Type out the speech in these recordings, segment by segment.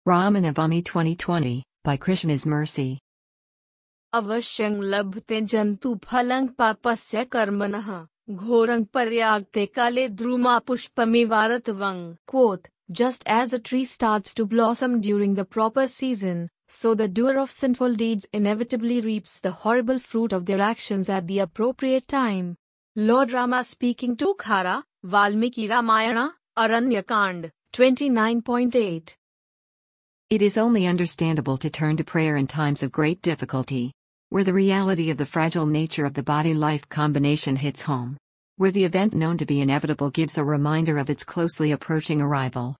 Ramanavami 2020, by Krishna's mercy. अवश्यं लभते जन्तु फलं पापस्य कर्मणः घोरं पर्याप्ते काले द्रुमा पुष्पमिवारतवं. Quote, just as a tree starts to blossom during the proper season, so the doer of sinful deeds inevitably reaps the horrible fruit of their actions at the appropriate time. Lord Rama speaking to Khara, Valmiki Ramayana, Aranyakand, 29.8. It is only understandable to turn to prayer in times of great difficulty, where the reality of the fragile nature of the body-life combination hits home, where the event known to be inevitable gives a reminder of its closely approaching arrival.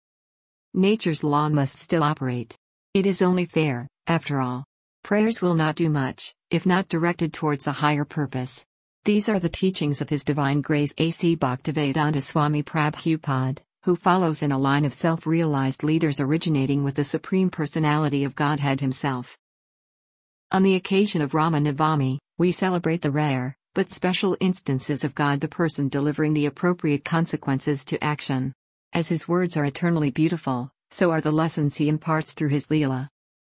Nature's law must still operate. It is only fair, after all. Prayers will not do much, if not directed towards a higher purpose. These are the teachings of His Divine Grace A.C. Bhaktivedanta Swami Prabhupada, who follows in a line of self-realized leaders originating with the Supreme Personality of Godhead Himself. On the occasion of Ramanavami, we celebrate the rare, but special instances of God the Person delivering the appropriate consequences to action. As His words are eternally beautiful, so are the lessons He imparts through His Leela.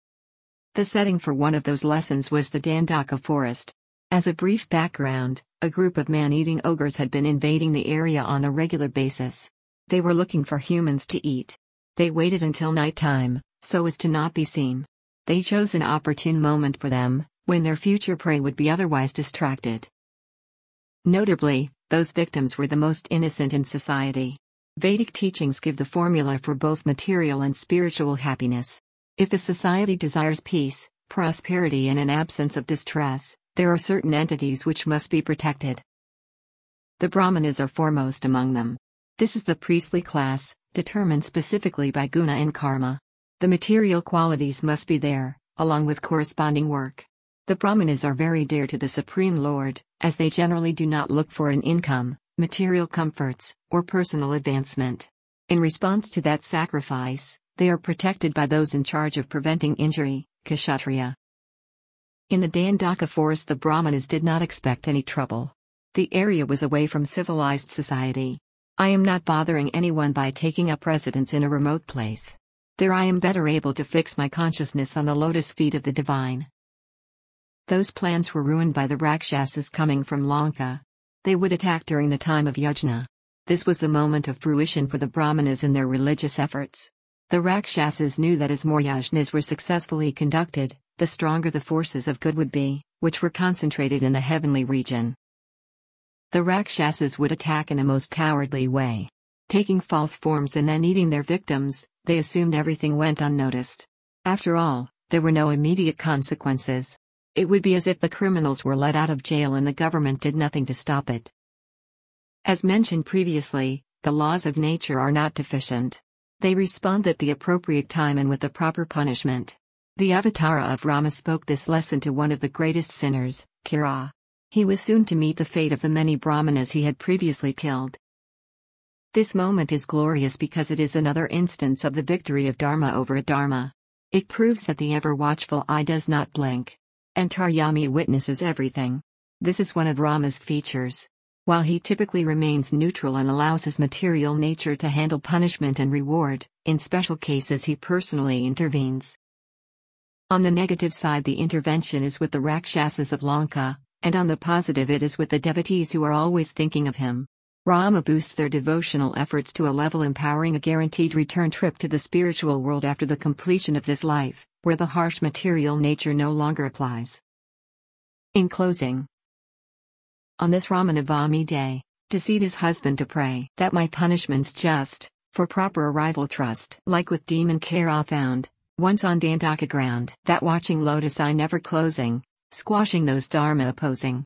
The setting for one of those lessons was the Dandaka forest. As a brief background, a group of man-eating ogres had been invading the area on a regular basis. They were looking for humans to eat. They waited until night time, so as to not be seen. They chose an opportune moment for them, when their future prey would be otherwise distracted. Notably, those victims were the most innocent in society. Vedic teachings give the formula for both material and spiritual happiness. If a society desires peace, prosperity and an absence of distress, there are certain entities which must be protected. The Brahmanas are foremost among them. This is the priestly class, determined specifically by guna and karma. The material qualities must be there, along with corresponding work. The Brahmanas are very dear to the Supreme Lord, as they generally do not look for an income, material comforts, or personal advancement. In response to that sacrifice, they are protected by those in charge of preventing injury, Kshatriya. In the Dandaka forest the Brahmanas did not expect any trouble. The area was away from civilized society. I am not bothering anyone by taking up residence in a remote place. There I am better able to fix my consciousness on the lotus feet of the divine. Those plans were ruined by the Rakshasas coming from Lanka. They would attack during the time of Yajna. This was the moment of fruition for the Brahmanas in their religious efforts. The Rakshasas knew that as more yajnas were successfully conducted, the stronger the forces of good would be, which were concentrated in the heavenly region. The Rakshasas would attack in a most cowardly way. Taking false forms and then eating their victims, they assumed everything went unnoticed. After all, there were no immediate consequences. It would be as if the criminals were let out of jail and the government did nothing to stop it. As mentioned previously, the laws of nature are not deficient. They respond at the appropriate time and with the proper punishment. The Avatara of Rama spoke this lesson to one of the greatest sinners, Kira. He was soon to meet the fate of the many Brahmanas he had previously killed. This moment is glorious because it is another instance of the victory of Dharma over Adharma. It proves that the ever-watchful eye does not blink. Antaryami witnesses everything. This is one of Rama's features. While he typically remains neutral and allows his material nature to handle punishment and reward, in special cases he personally intervenes. On the negative side the intervention is with the Rakshasas of Lanka, and on the positive it is with the devotees who are always thinking of him. Rama boosts their devotional efforts to a level empowering a guaranteed return trip to the spiritual world after the completion of this life, where the harsh material nature no longer applies. In closing, on this Ramanavami day, to seat his husband to pray that my punishment's just, for proper arrival trust. Like with demon Kara found, once on Dandaka ground, that watching lotus eye never closing, squashing those dharma opposing.